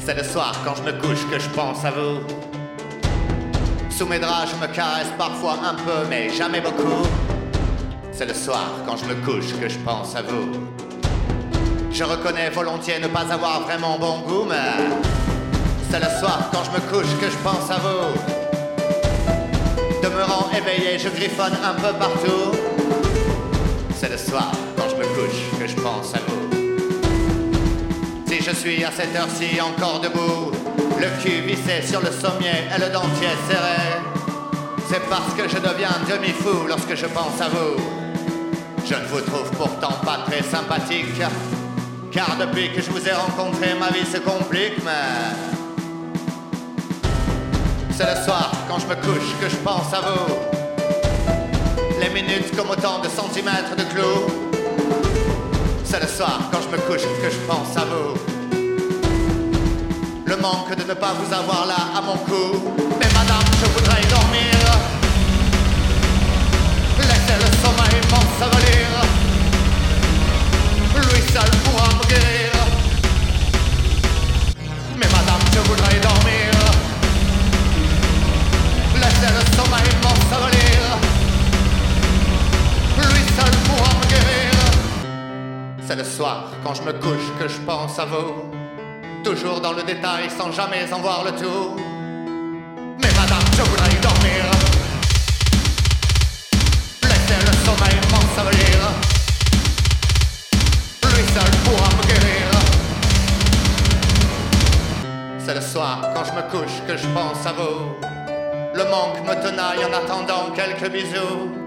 C'est le soir quand je me couche que je pense à vous. Sous mes draps je me caresse parfois un peu mais jamais beaucoup. C'est le soir quand je me couche que je pense à vous. Je reconnais volontiers ne pas avoir vraiment bon goût, mais c'est le soir quand je me couche que je pense à vous. Demeurant éveillé, je griffonne un peu partout. C'est le soir quand je me couche que je pense à vous. Si je suis à cette heure-ci encore debout, le cul vissé sur le sommier et le dentier serré, c'est parce que je deviens demi-fou lorsque je pense à vous. Je ne vous trouve pourtant pas très sympathique, car depuis que je vous ai rencontré, ma vie se complique, mais c'est le soir quand je me couche que je pense à vous. Les minutes comme autant de centimètres de clous. C'est le soir quand je me couche que je pense à vous. Le manque de ne pas vous avoir là à mon cou. Mais madame, je voudrais dormir. Laissez le sommeil m'ensevelir. Lui seul pourra me guérir. Mais madame, je voudrais dormir. Laissez le sommeil m'ensevelir. Lui seul pourra me guérir. C'est le soir quand je me couche que je pense à vous. Toujours dans le détail sans jamais en voir le tout. Mais madame, je voudrais dormir. Laissez le sommeil m'ensevelir. Lui seul pourra me guérir. C'est le soir quand je me couche que je pense à vous. Le manque me tenaille en attendant quelques bisous.